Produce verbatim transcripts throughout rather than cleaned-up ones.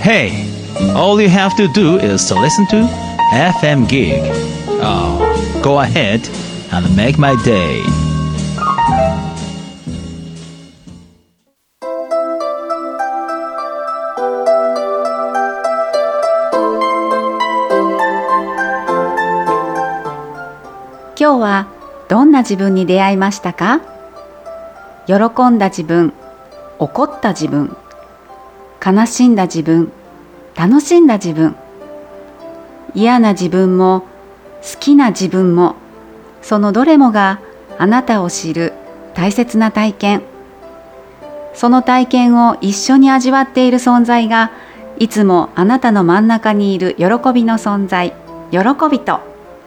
Hey, all you have to do is to listen to エフエム Gig. Oh, go ahead and make my day. 今日はどんな自分に出会いましたか？喜んだ自分、怒った自分、悲しんだ自分、楽しんだ自分、嫌な自分も好きな自分も、そのどれもがあなたを知る大切な体験。その体験を一緒に味わっている存在が、いつもあなたの真ん中にいる喜びの存在、喜びと。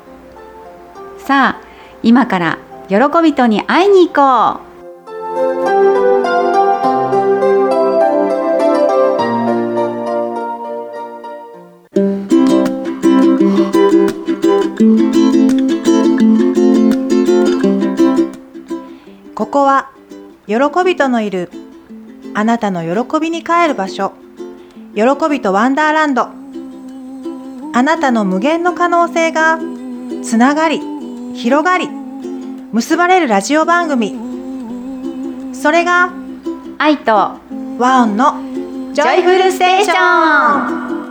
さあ、今から喜びとに会いに行こう。 ここは喜びとのいるあなたの喜びに帰る場所、喜びとワンダーランド。あなたの無限の可能性がつながり広がり結ばれるラジオ番組、それが愛と和音のジョイフルステーション。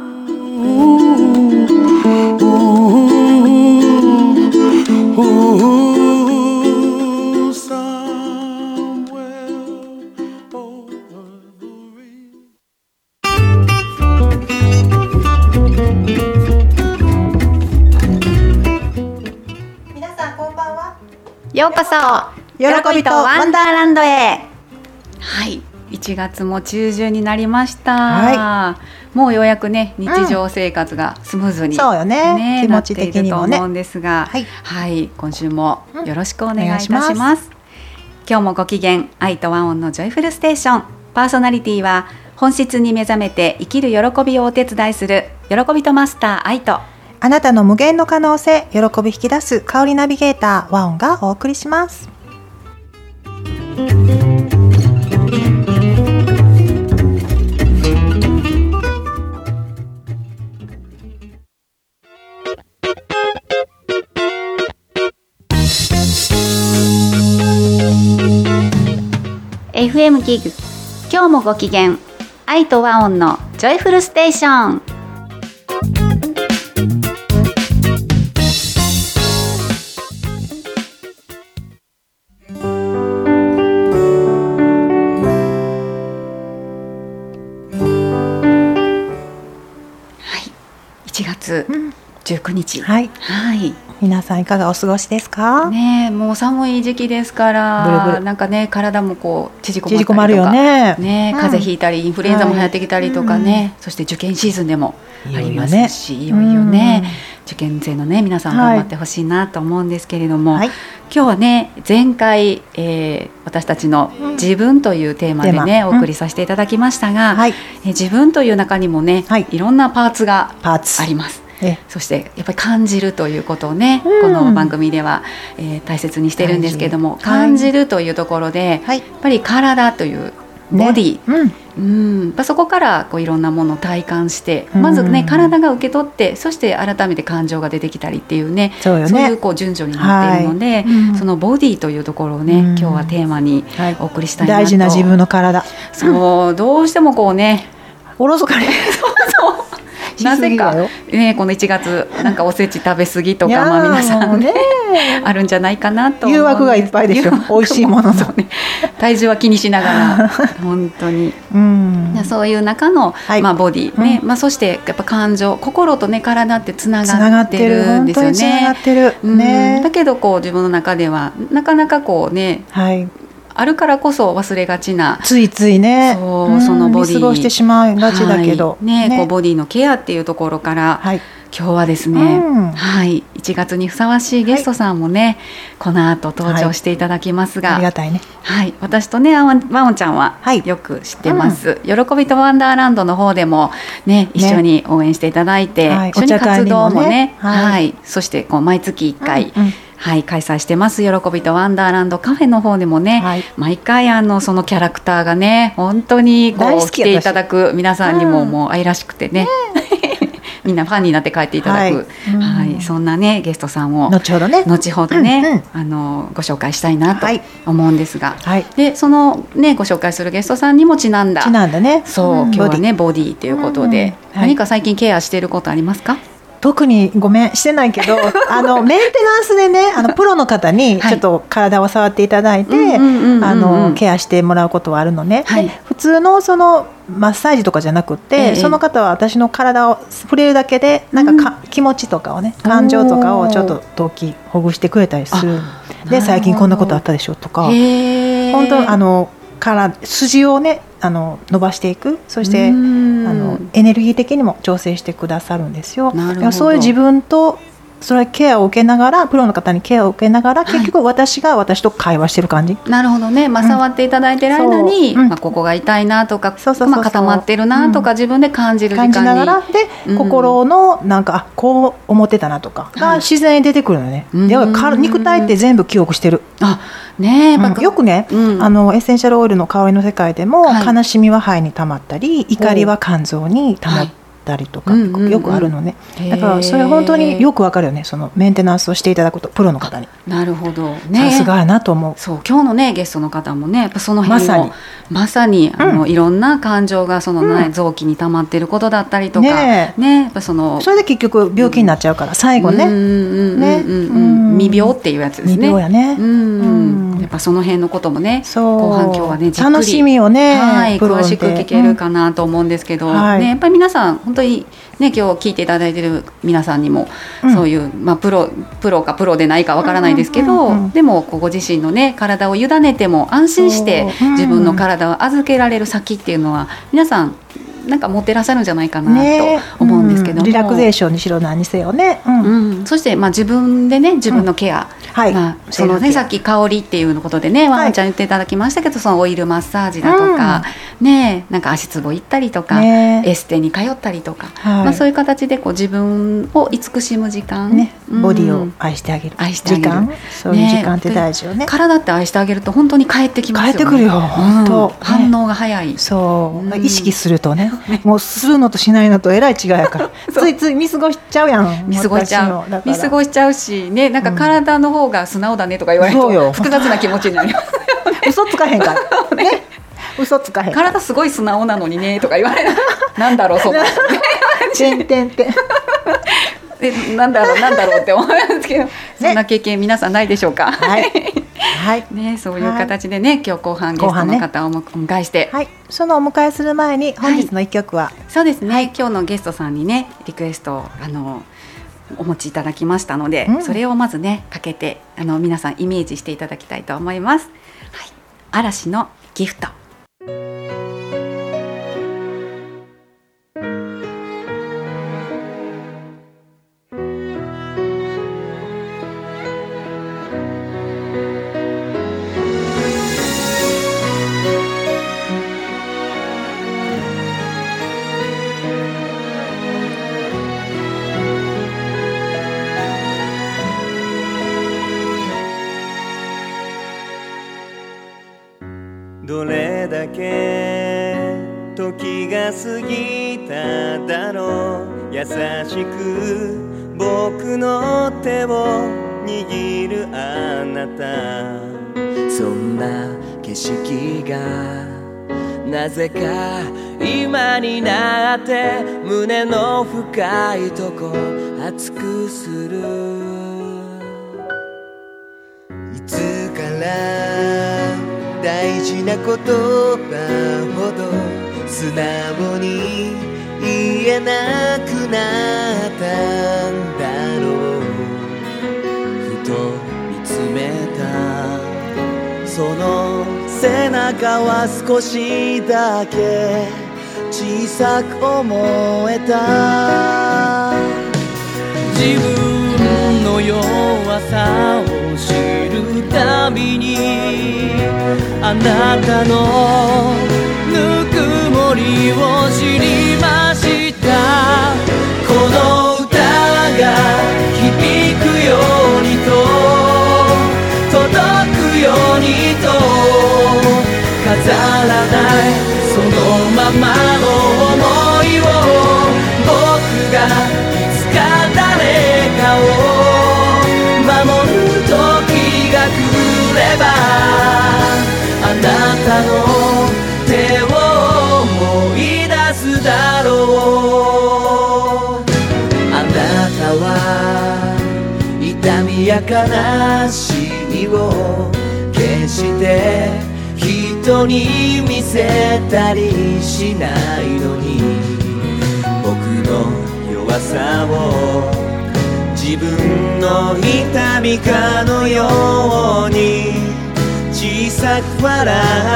ようこそ喜びとワンダーランドへ。 はい、いちがつも中旬になりました、 はい、 もうようやくね日常生活がスムーズに、 うん、そうよね、ね、気持ち的にもねなっていると思うんですが、はいはい、今週もよろしくお願いいたします、うん、します。今日もご機嫌、愛と和音のジョイフルステーション。パーソナリティは本質に目覚めて生きる喜びをお手伝いする喜びとマスター愛と、 あなたの無限の可能性、喜び引き出す香りナビゲーター和音がお送りします。 エフエム ギグ、今日もご機嫌、愛と和音のジョイフルステーション。いちがつじゅうくにち、うん、はい、はい、 皆さんいかがお過ごしですかね。もう寒い時期ですからブルブルなんかね、体もこう縮こまったりとか縮こまるよね、 ね、風邪ひいたり、うん、インフルエンザも流行ってきたりとかね、はい、そして受験シーズンでもありますし、いよいよね、受験生のね皆さん頑張ってほしいなと思うんですけれども、はい、今日はね前回、えー、私たちの自分というテーマでね、うん、お送りさせていただきましたが、うん、はい、えー、自分という中にもね、はい、いろんなパーツがあります。そしてやっぱり感じるということをね、うん、この番組では、えー、大切にしてるんですけれども、感じるというところで、はい、やっぱり体というボディ、ね、うん、うん、そこからこういろんなものを体感して、まずね体が受け取って、そして改めて感情が出てきたりっていうね、そうよね、そういうこう順序になっているので、はい、うん、そのボディというところをね、うん、今日はテーマにお送りしたいなと、 大事な自分の体、 そう、どうしてもこうねおろそかにそうそうなぜか、ね、このいちがつなんかおせち食べ過ぎとか、まあ皆さんねあるんじゃないかなと思う。 誘惑がいっぱいでしょ、美味しいものの、ね、 体重は気にしながら本当に、うん、そういう中の、はい、まあ、ボディ、ね、うん、まあ、そしてやっぱ感情、心と、ね、体ってつながってるんですよね。つながってる、うんね、だけどこう自分の中ではなかなかこうね、はい、あるからこそ忘れがちな、 ついついね、 そう、うん、そのボディ見過ごしてしまいがちだけど、 はい、ねね、こうボディのケアっていうところから、はい、今日はですね、うん、はい、いちがつにふさわしいゲストさんもね、はい、この後登場していただきますが、はい、 ありがたいね、 はい、私とねワオンちゃんはよく知ってます、はい、うん、喜びとワンダーランドの方でも、ね、一緒に応援していただいて、ね、はい、一緒に活動も ね, もね、はいはい、そしてこう毎月いっかい、うんうん、 はい、開催してます喜びとワンダーランドカフェの方でもね、はい、毎回あのそのキャラクターがね本当にこう来ていただく皆さんにももう愛らしくてね、みんなファンになって帰っていただく、はい、はい、そんなねゲストさんを後ほどね後ほどね、うんうん、あのご紹介したいなと思うんですが、はい、でそのねご紹介するゲストさんにもちなんだちなんだね、 そう、うん、今日はねボディということで、うんうん、はい、何か最近ケアしていることありますか？ 特にごめんしてないけどあのメンテナンスでねあのプロの方にちょっと体を触っていただいてケアしてもらうことはあるのね、はい、普通のそのマッサージとかじゃなくて、ええ、その方は私の体を触れるだけでなんか、か、うん、気持ちとかをね感情とかをちょっと動機ほぐしてくれたりするで最近こんなことあったでしょとか本当あのから筋をねあの伸ばしていくそしてあのエネルギー的にも調整してくださるんですよ。そういう自分とそれケアを受けながらプロの方にケアを受けながら、はい、結局私が私と会話してる感じ。 なるほどね、まあ、触っていただいてる間に、うんまあ、ここが痛いなとかまあ、固まってるなとか、うん、自分で感じる時間に感じながらで、うん、心のなんかあこう思ってたなとかが自然に出てくるのね、はい、で肉体って全部記憶してる。あねうん、よくね、うん、あのエッセンシャルオイルの香りの世界でも、はい、悲しみは肺に溜まったり怒りは肝臓に溜まったりとか、はい、よくあるのね、うんうんうん、だからそれ本当によくわかるよねそのメンテナンスをしていただくとプロの方に。 なるほどね、 さすがやなと思う。 そう今日のねゲストの方もねやっぱその辺のまさにまさにあの、うん、いろんな感情がその、ねうん、臓器に溜まっていることだったりとか、ねね、やっぱそのそれで結局病気になっちゃうから、うん、最後ね未病っていうやつですね。 未病やね、うんうん、やっぱその辺のこともね後半今日はねじっくり楽しみをね、 はい、詳しく聞けるかなと思うんですけど、うんはいね、やっぱり皆さん本当にね今日聞いていただいている皆さんにも、うん、そういう、まあ、プロ、プロかプロでないかわからないですけど、うんうんうん、でもご自身のね体を委ねても安心して自分の体を預けられる先っていうのは皆さんなんか持ってらっしゃるんじゃないかなと思うんですけども、ねうん、 リラクゼーションにしろ何にせよね、うんうん、そしてまあ自分でね自分のケア、うんはいまあそのね、さっき香りっていうことでねワンちゃん言っていただきましたけど、はい、そのオイルマッサージだとか、うんね、なんか足つぼ行ったりとか、ね、エステに通ったりとか、はいまあ、そういう形でこう自分を慈しむ時間、ねうん、ボディを愛してあげる愛してあげる時間そういう時間って大事よね。 体って愛してあげると本当に帰ってきますよね。 帰ってくるよ本当、うん、 反応が早いそう、うん、意識するとねもうするのとしないのとえらい違いやからついつい見過ごしちゃうやん。 見過ごしちゃう見過ごしちゃうしねなんか体の方が素直だねとか言われると複雑な気持ちになります嘘つかへんからね嘘つかへん体すごい素直なのにねとか言われるなんだろうそんなてんてんてんえなんだろうなんだろうって思うんですけど、ね、そんな経験皆さんないでしょうか。はいはいね、そういう形でね、はい、今日後半ゲストの方をお迎えして、ねはい、そのお迎えする前に本日の一曲は、はい、 そうですね、はい、今日のゲストさんにねリクエストをあのお持ちいただきましたので、うん、それをまずねかけてあの皆さんイメージしていただきたいと思います、はい、嵐のギフト。 どれだけ時が過ぎただろう優しく僕の手を握るあなたそんな景色がなぜか今になって胸の深いとこ熱くするいつから大事な言葉ほど素直に言えなくなったんだろうふと見つめたその背中は少しだけ小さく思えた自分の弱さを知るたびにあなたのぬくもりを知りましたこの歌が響くようにとや悲しみを決して人に見せたりしないのに、僕の弱さを自分の痛みかのように小さく笑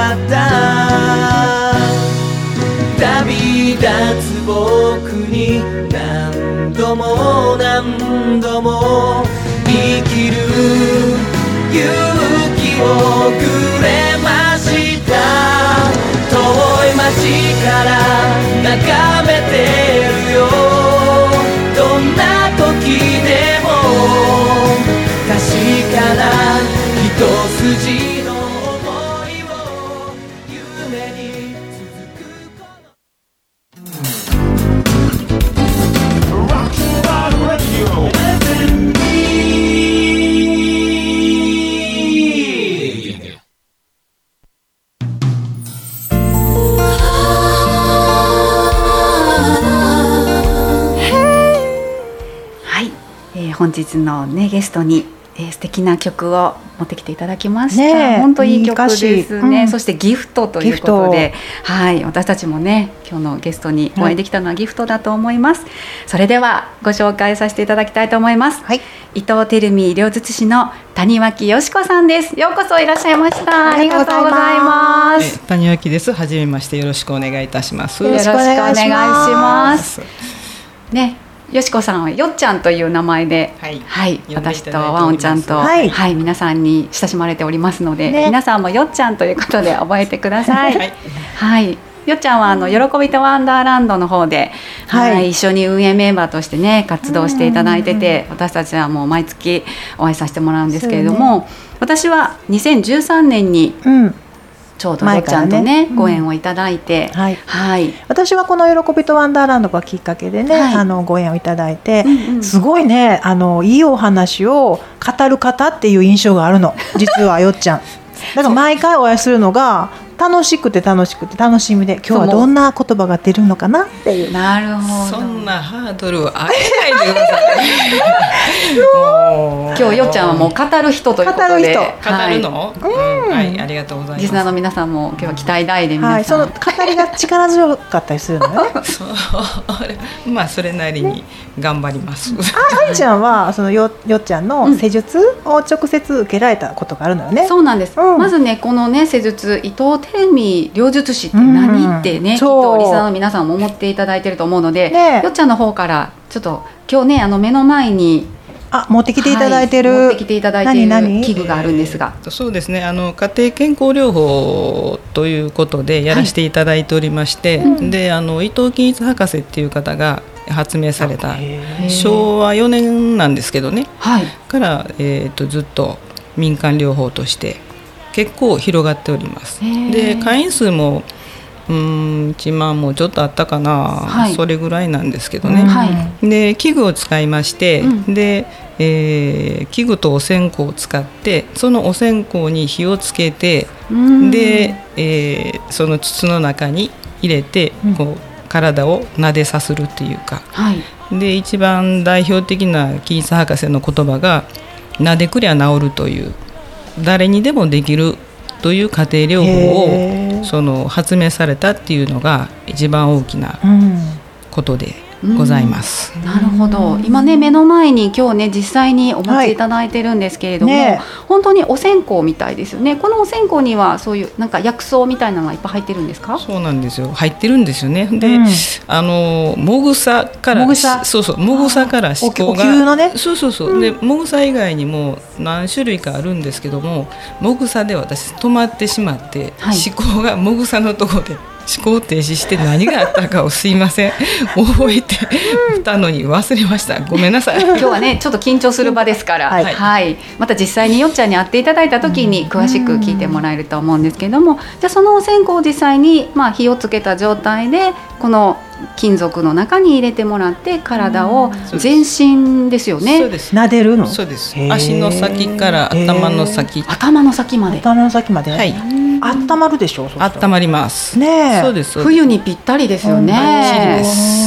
った旅立つ僕に何度も何度も生きる勇気をくれました。遠い街から眺めてるよ、どんな時でも確かな一筋の想いを夢に続くこの本日の、ね、ゲストに、えー、素敵な曲を持ってきていただきました。 ね、 本当いい曲ですね、うん、そしてギフトということで、はい、私たちもね今日のゲストにお会いできたのはギフトだと思います、はい、それではご紹介させていただきたいと思います、はい、伊藤輝美両筒師の谷脇よし子さんです。ようこそいらっしゃいました。ありがとうございます。 谷脇です。はじめまして、よろしくお願いいたします。 よろしくお願いしますね。よしこさんはよっちゃんという名前で、はいはい、私とワオンちゃんと、はいはい、皆さんに親しまれておりますので、ね、皆さんもよっちゃんということで覚えてください、はいはい、よっちゃんはあの喜びとワンダーランドの方で、はいはい、一緒に運営メンバーとしてね活動していただいてて、私たちはもう毎月お会いさせてもらうんですけれども、ね、私はにせんじゅうさんねんに、うんちょうどよっちゃんと ね, ね、うん、ご縁をいただいて、はいはい、 私はこの喜びとワンダーランドがきっかけでね、はい、あのご縁をいただいて、うんうん、すごいねあのいいお話を語る方っていう印象があるの実はよっちゃんだから毎回お会いするのが楽しくて楽しくて楽しみで、今日はどんな言葉が出るのかなっていう。 なるほど。 そんなハードルを上げないでください今日よっちゃんはもう語る人ということで語る人、語るの、はいうんはい、ありがとうございます。 リスナーの皆さんも今日は期待大で皆さん、はい、 その語りが力強かったりするのよねそうまあそれなりに頑張ります、ね、 あいちゃんはその よ, よっちゃんの施術を直接受けられたことがあるのよね、 うん、そうなんです、うん、まずねこのね施術伊藤輝美両術師って何、うん、ってねきっとリスナーの皆さんも思っていただいてると思うので、ね、よっちゃんの方からちょっと今日ねあの目の前にあ持ってきていただいてる、はい、 持ってきていただいている器具があるんですが、 えー、そうですねあの家庭健康療法ということでやらせていただいておりまして、はいうん、であの伊藤均一博士っていう方が発明されたしょうわよねんなんですけどね、はい、から、えー、とずっと民間療法として結構広がっております。で会員数もうーんいちまんもちょっとあったかな、はい、それぐらいなんですけどね、はい、で器具を使いまして、うん、で、えー、器具とお線香を使ってそのお線香に火をつけてで、えー、その筒の中に入れてこう、うん、体を撫でさするっていうか、はい、で一番代表的な均一博士の言葉が撫でくりゃ治るという誰にでもできるという家庭療法をその発明されたっていうのが一番大きなことでございます、 うん、なるほど。今ね目の前に今日ね実際にお持ちいただいてるんですけれども、はいね、本当にお線香みたいですよね。このお線香にはそういうなんか薬草みたいなのがいっぱい入ってるんですか？ そうなんですよ、入ってるんですよね。で、うん、あのもぐさからもぐさそうそうもぐさから思考が、 ね、 そうそうそう、うん、でもぐさ以外にも何種類かあるんですけどももぐさで私止まってしまって、はい、思考がもぐさのところで思考停止して何があったかをすいません覚えてたのに忘れました。ごめんなさい。 今日はねちょっと緊張する場ですから、はいはい、また実際によっちゃんに会っていただいた時に詳しく聞いてもらえると思うんですけども、じゃあそのお線香を実際に、まあ、火をつけた状態でこの金属の中に入れてもらって体を全身ですよね。 そうです。 撫でるの？ そうです。足の先から頭の先頭の先まで頭の先まで、はい、温まるでしょう？ 温まります、 ね、 そうです。 冬にぴったりですよね。 バッチリです。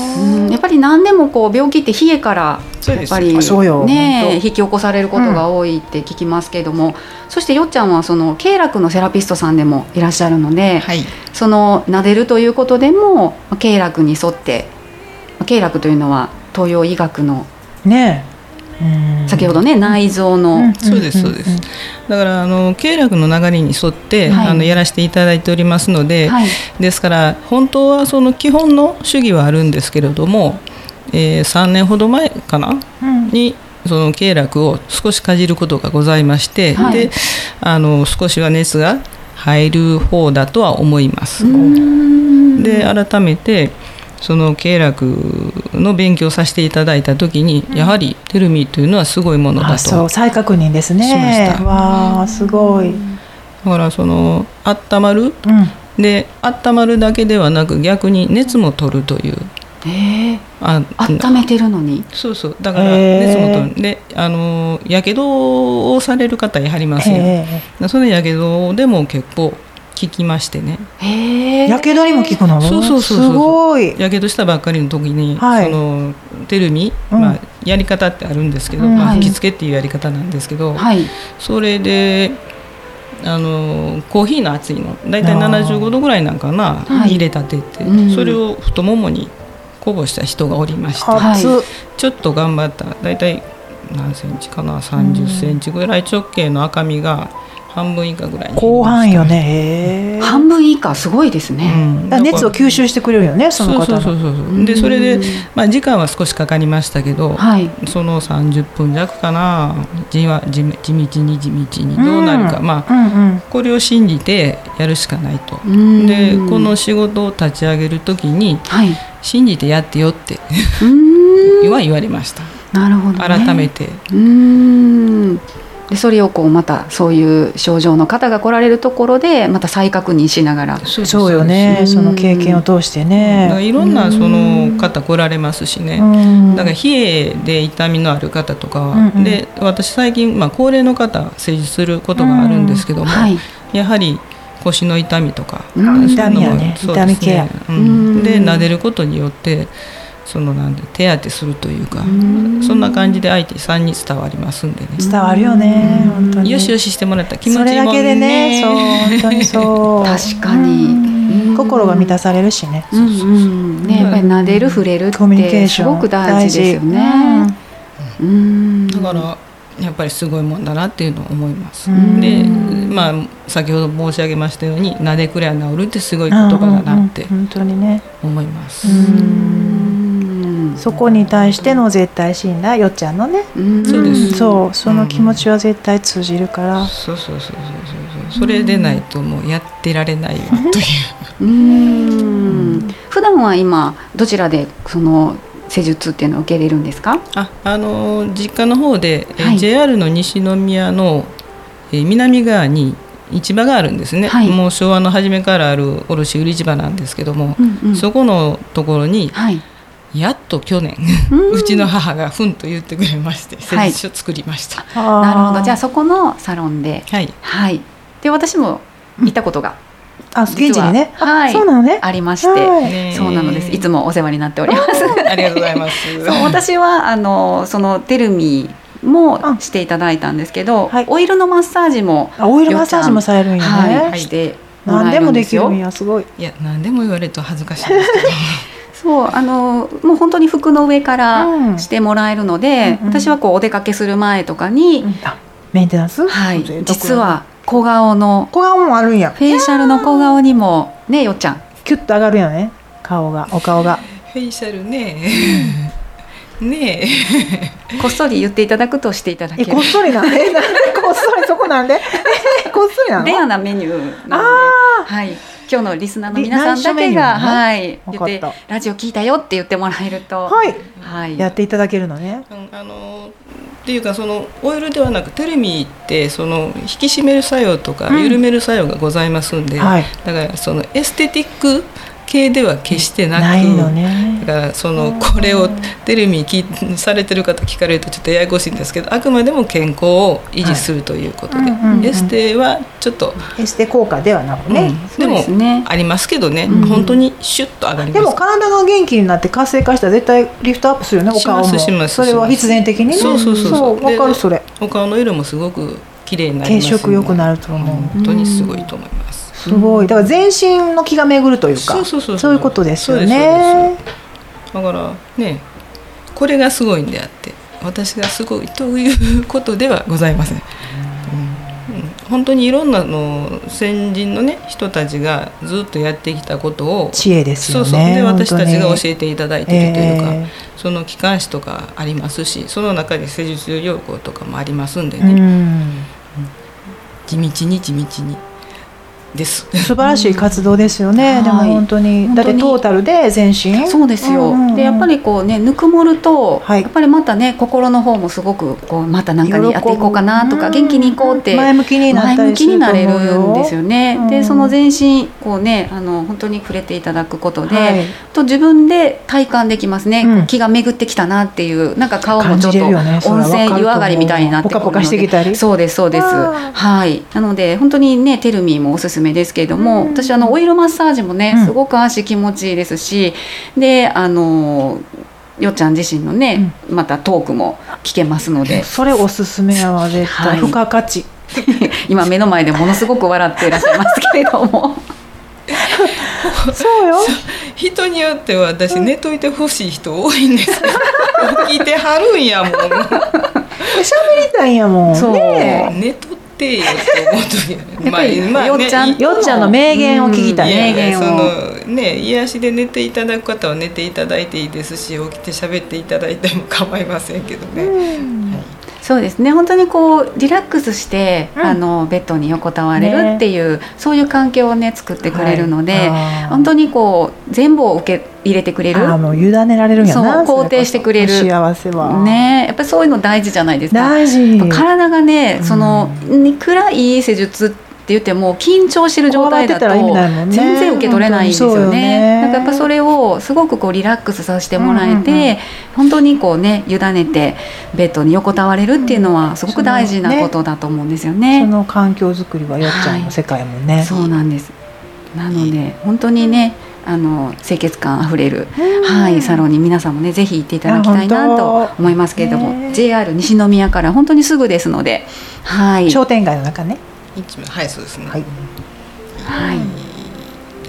うん、やっぱり何でもこう病気って冷えからやっぱり、ね、引き起こされることが多いって聞きますけれども、うん、そしてよっちゃんはその経絡のセラピストさんでもいらっしゃるので、はい、その撫でるということでも経絡に沿って、経絡というのは東洋医学のね、うん、先ほどね内臓の、うん、 そうですそうです。だからあの経絡の流れに沿って、はい、あのやらせていただいておりますので、はい、ですから本当はその基本の主義はあるんですけれども、えー、さんねんほど前かな、うん、にその経絡を少しかじることがございまして、はい、であの少しは熱が入る方だとは思います。で改めてその経絡の勉強させていただいたときに、うん、やはりテルミというのはすごいものだと。 そう再確認ですね。 しました。 わーすごい。 だからその温まる、うん、で温まるだけではなく逆に熱も取るという。 えー、あ温めてるのに。 そうそうだから熱も取るであのやけどをされる方やはりますよ。そのやけどでも結構効きましてね。 へやけどにも効くの？ そうそうそうそう。 すごい。 やけどしたばっかりの時に、はい、そのテルミ、うんまあ、やり方ってあるんですけど、うんまあ、吹き付けっていうやり方なんですけど、はい、それであのコーヒーの熱いのだいたいななじゅうごどぐらいなんかな、はい、入れたてて、うん、それを太ももにこぼした人がおりまして、はい、ちょっと頑張っただいたい何センチかなさんじゅっセンチぐらい直径の赤みが半分以下ぐらいに後半よね。 へ半分以下すごいですね、 うん、だから熱を吸収してくれるよねその方の。 そうそうそうそうでそれで、まあ、時間は少しかかりましたけど、はい、そのさんじゅっぷん弱かなじわ地道に地道にどうなるか、うんまあうんうん、これを信じてやるしかないと。でこの仕事を立ち上げるときに、はい、信じてやってよっては言われました。 なるほど、ね、 改めてうーんでそれをこうまたそういう症状の方が来られるところでまた再確認しながら。 そうそうよねその経験を通してね。 いろんなその方来られますしね。だから冷えで痛みのある方とか、うんうん、で私最近、まあ、高齢の方施術することがあるんですけども、はい、やはり腰の痛みとか、 うん、痛みやね痛みケア、 うん、で撫でることによってそのなんで手当てするというかそんな感じで相手さんに伝わりますんでね。 伝わるよね本当に。 よしよししてもらったら気持ちいいもんね。 それだけでねそう本当にそう確かに心が満たされるしね。 うんうんねやっぱり撫でる触れるってすごく大事ですよね。 うん、だからやっぱりすごいもんだなっていうのを思います。で、まあ先ほど申し上げましたように撫でくりゃ治るってすごい言葉だなって本当にね思います。 そこに対しての絶対信頼よっちゃんのね。 そうです。 そうその気持ちは絶対通じるから。 そうそうそうそうそうそれでないともうやってられないわという。 うーん普段は今どちらでその施術っていうのを受けれるんですか？ あ、あの実家の方で、はい、ジェイアール の西宮の、えー、南側に市場があるんですね、はい、もう昭和の初めからある卸売市場なんですけども、うんうん、そこのところに、はい、やっと去年うちの母がふんと言ってくれまして施術書作りました、 はい、なるほど。じゃあそこのサロンで、はいはい、で私も行ったことが、 うん、あ現地にね、 はい、 そうなのねありまして、はい、そうなのです。いつもお世話になっておりますありがとうございますそう私はあのそのテルミもしていただいたんですけど、はい、オイルのマッサージもあオイルマッサージもされるんやね、 はい、してもらえるんですよ。何でもできるんやすごい。 いや何でも言われると恥ずかしいですけどそうあのもう本当に服の上からしてもらえるので、うん、私はこうお出かけする前とかに、うん、 メンテナンス、 はい、実は小顔の小顔もあるんや。 フェイシャルの小顔にもねよっちゃんキュッと上がるよね顔がお顔がフェイシャルねねえこっそり言っていただくとしていただける。 えこっそりなえなんでこっそりそこなんでこっそりなのレアなメニューなので、はい、今日のリスナーの皆さんだけが、はい、言ってラジオ聞いたよって言ってもらえると、 はいはい、やっていただけるのね、 うん、あのっていうかそのオイルではなくテルミってその引き締める作用とか緩める作用がございますんで、うんはい、だからそのエステティック系では決してなく、 ないのね、 だからそのこれをテレビ聞されてる方聞かれるとちょっとややこしいんですけど、あくまでも健康を維持するということで、はいうんうんうん、エステはちょっとエステ効果ではなくね、 うん、でもで、ね、ありますけどね、うん、本当にシュッと上がります。 でも体が元気になって活性化したら絶対リフトアップするよね、お顔も。しますします。それは必然的にね。 そうそうそうそう。 わかるそれ。 お顔の色もすごく綺麗になります、ね。 血色良くなると思う。 本当にすごいと思います。 すごい。だから全身の気が巡るというか、そうそうそうそう、そういうことですよね。 だからね、これがすごいんであって、私がすごいということではございません。うんうん、本当にいろんなの先人のね人たちがずっとやってきたことを知恵ですよね。 そうそうで私たちが教えていただいているというか、えー、その機関誌とかありますし、その中で施術療法とかもありますんでね、うん、地道に地道に。です素晴らしい活動ですよね、うん、でも本当に、はい、だってトータルで全身そうですよ、うんうんうん、でやっぱりこうねぬくもると、はい、やっぱりまたね心の方もすごくこうまた何かにやっていこうかなとか、うん、元気にいこうって前向きになったりすると思うよ。 前向きになれるんですよね、うん、でその全身こうねあの本当に触れていただくことで、はい、と自分で体感できますね、うん、気が巡ってきたなっていうなんか顔もちょっと温泉湯上がりみたいになってくるので、 ポカポカしてきたり。 そうですそうです、はい、なので本当にねテルミーもおすすめですけれども、私あのオイルマッサージもね、うん、すごく足気持ちいいですし、であのよっちゃん自身のね、うん、またトークも聞けますので、 それおすすめやわ絶対、はい、付加価値今目の前でものすごく笑っていらっしゃいますけれどもそうよ人によっては私寝といてほしい人多いんですよ聞いてはるんやもん喋りたいんやもんそう、ね、寝とってよって思うとやっぱり、まあね、よっちゃんよっちゃんの名言を聞きたい、 名言をそのね癒しで寝ていただく方は寝ていただいていいですし、起きて喋っていただいても構いませんけどね、うんはい、そうですね本当にこうリラックスして、うん、あのベッドに横たわれるっていう、ね、そういう環境をね作ってくれるので、はい、本当にこう全部を受け入れてくれる、 あもう委ねられるんやな、 そう肯定してくれる幸せはね、やっぱりそういうの大事じゃないですか。 大事。 体がねその、うん、いくらいい施術って言っても緊張してる状態だと全然受け取れないんですよね。なんかやっぱそれをすごくこうリラックスさせてもらえて、うんうんうん、本当にこうね委ねてベッドに横たわれるっていうのはすごく大事なことだと思うんですよね。 その環境づくりはよっちゃんの世界もね、はい、 そうなんです。なので本当にねあの清潔感あふれる、はい、サロンに皆さんもねぜひ行っていただきたいなと思いますけれども、 ジェイアール 西宮から本当にすぐですので、はい、 商店街の中ね。 はいそうですね、 はいはい、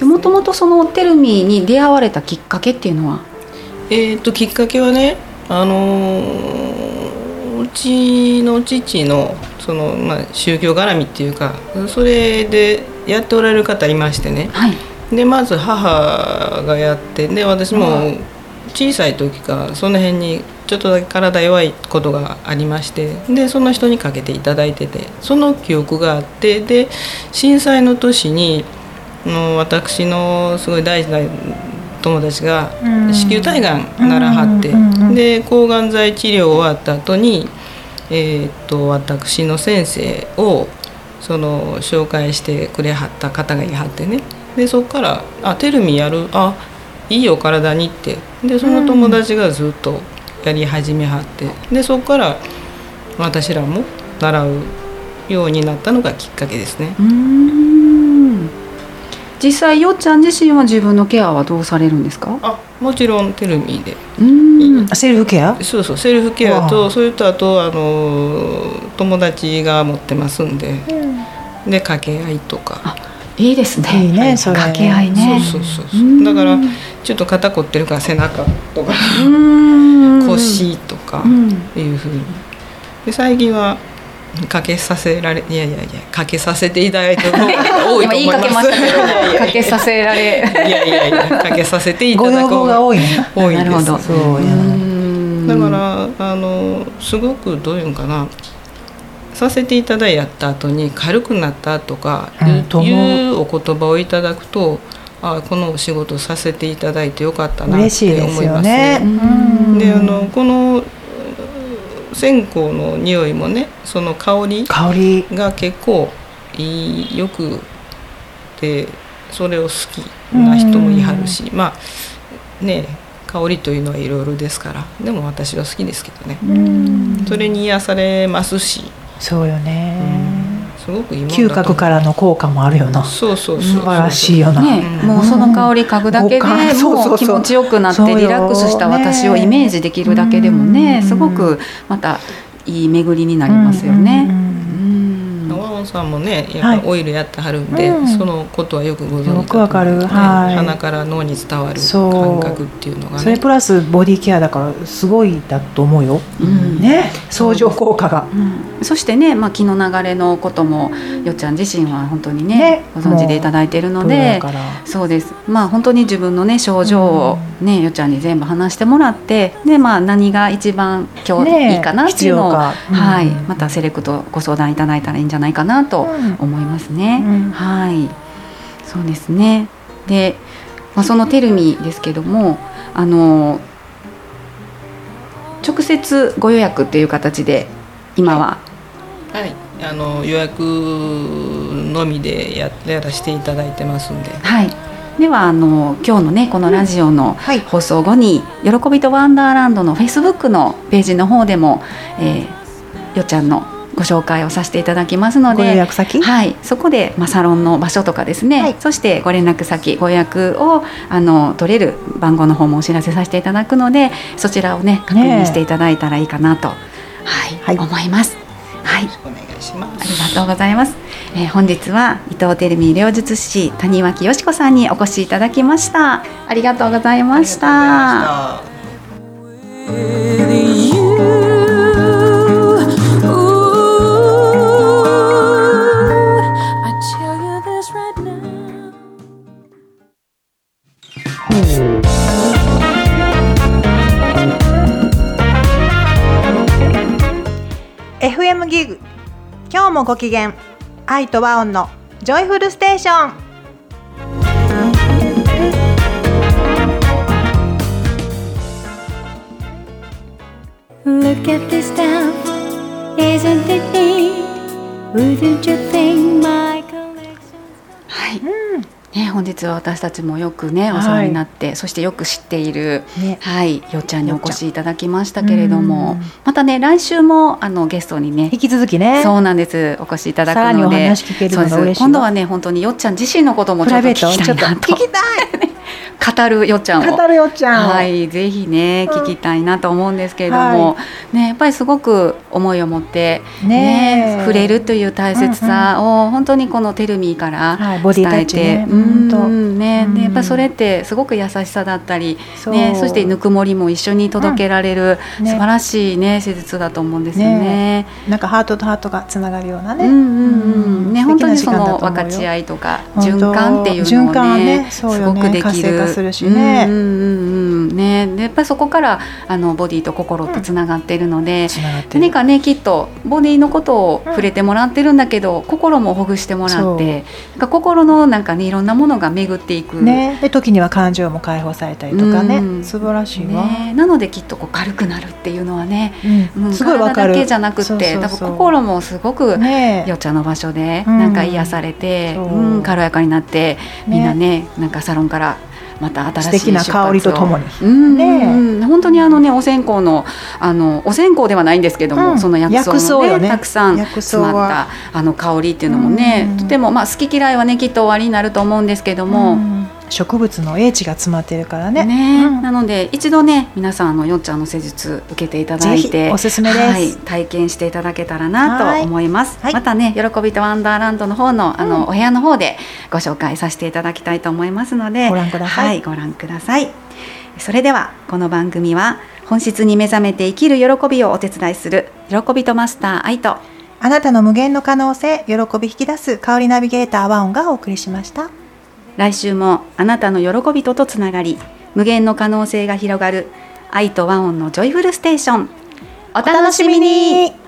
もともとそのテルミーに出会われたきっかけっていうのは、 えー、ときっかけはね、あのー、うちの父のその、まあ、宗教絡みっていうかそれでやっておられる方いましてね、はい、でまず母がやって、で私も小さい時からその辺にちょっとだけ体弱いことがありまして、でその人にかけていただいてて、その記憶があって、で震災の年にの私のすごい大事な友達が子宮体がんならはって、で抗がん剤治療終わった後に、えー、っと私の先生をその紹介してくれはった方がいはってね、でそこから「あテルミやる、あいいよ体に」って、でその友達がずっとやり始めはって、でそこから私らも習うようになったのがきっかけですね。 うーん、実際よっちゃん自身は自分のケアはどうされるんですか？ あもちろんテルミで、 うーんセルフケア？ そうそうセルフケアと、それとあとあの友達が持ってますんで、うん、で掛け合いとか。 あいいですね。 いいね、それ掛け合いね。 そうそうそう。だからちょっと肩凝ってるから背中とか腰とかいうふうに。で最近はかけさせられいやいやいやかけさせていただいてる方が多いと思います。今言いかけましたけどかけさせられいやいやいやかけさせていただく方が多いね。 多いです。なるほど。 そうやな。 だからあのすごくどういうのかな。させていただいた後に軽くなったとかいう、うん、お言葉をいただくと、あこのお仕事させていただいてよかったなって思いますね。であのこの線香の匂いもね、その香りが結構いいよくてそれを好きな人もいはるるし、うん、まあね香りというのはいろいろですから、でも私は好きですけどね、うん、それに癒されますし。 そうよね、 うん、すごくいいもんだと嗅覚からの効果もあるよな。 そうそうそう、 素晴らしいよな、 ね、もうその香り嗅ぐだけでもう気持ちよくなってリラックスした私をイメージできるだけでもね、すごくまたいい巡りになりますよね。うんうんうん、ワオンさんもねやっぱオイルやってはるんで、はい、そのことはよくご存知だと思う、ね、 よくわかる、はい、 鼻から脳に伝わる感覚っていうのがね、 それプラスボディケアだからすごいだと思うよ、うんね、相乗効果が、 うん、そしてね、まあ、気の流れのこともよっちゃん自身は本当に ね, ねご存知でいただいているので、そうです、まあ、本当に自分の、ね、症状を、ねうん、よっちゃんに全部話してもらってで、まあ、何が一番今日いいかなっていうのを、ねうんはい、またセレクトご相談いただいたらいいんじゃないかなと思いますね、うん、はいそうですね。で、まあ、そのテルミですけどもあの直接ご予約っていう形で今は、 はいはい、あの予約のみで や, やらせていただいてますんで、 はい、ではあの今日のねこのラジオの放送後に、うんはい、喜びとワンダーランドのフェイスブックのページの方でも、えー、よっちゃんのご紹介をさせていただきますので、 ご予約先、 はい、そこで、まあ、サロンの場所とかですね、はい、そしてご連絡先ご予約をあの取れる番号の方もお知らせさせていただくのでそちらをね確認していただいたらいいかなと、ねはいはい、思います。はい、 お願いします。 ありがとうございます。えー、本日は伊藤テルミ療術師谷脇よし子さんにお越しいただきました。ありがとうございました。 エフエム ギグ今日もご機嫌愛と和音のジョイフルステーション。 Look at this stuff, isn't it neat? Wouldn't you think my collection? はい、うんね、本日は私たちもよくねお世話になって、はい、そしてよく知っている、ねはい、よっちゃんにお越しいただきましたけれども、またね来週もあのゲストにね引き続きねそうなんですお越しいただくので、さらにお話聞けるのが嬉しい。 今度はね本当によっちゃん自身のこともちょっと聞きたいなと聞きたい語るよっちゃんを語るよっちゃんを、 はい、ぜひね聞きたいなと思うんですけれども、はいね、やっぱりすごく思いを持って、ねね、触れるという大切さを本当にこのテルミーから伝えて、うんね、でやっぱりそれってすごく優しさだったり、ね、そしてぬくもりも一緒に届けられる、うんね、素晴らしい、ね、施術だと思うんですよね。 ねなんかハートとハートがつながるようなね、 うんうんうんね、本当にその分かち合いとか循環っていうのを ね, ねすごくできるするしね、 うんうんうんね、でやっぱりそこからあのボディと心ってつながっているので、うん、何かねきっとボディのことを触れてもらってるんだけど、うん、心もほぐしてもらってなんか心のなんか、ね、いろんなものが巡っていく、 ね、で時には感情も解放されたりとかね、うん、素晴らしいわ、 ね、なのできっとこう軽くなるっていうのはね、 うんうん、すごいわかる。 体だけじゃなくって多分心もすごく、ね、よっちゃんの場所でなんか癒されて、うんうん、軽やかになってみんな ね, ねなんかサロンからまた新しい素敵な香りとともに、 うんね、うん本当にあの、ね、お線香 の, あのお線香ではないんですけども、うん、その薬草の、ねね、たくさん詰まったあの香りっていうのもね、うん、とても、まあ、好き嫌いはねきっと終わりになると思うんですけども、うん植物の英知が詰まってるからね。 ね、うん、なので一度ね皆さんあのよっちゃんの施術受けていただいておすすめです、 はい、体験していただけたらなと思います、はい、またね喜びとワンダーランドの方の、あの、うん、お部屋の方でご紹介させていただきたいと思いますのでご覧ください、 はい、ご覧ください。それではこの番組は本質に目覚めて生きる喜びをお手伝いする喜びとマスター愛とあなたの無限の可能性喜び引き出す香りナビゲーターワオンがお送りしました。 来週もあなたの喜びととつながり無限の可能性が広がる愛と和音のジョイフルステーションお楽しみに。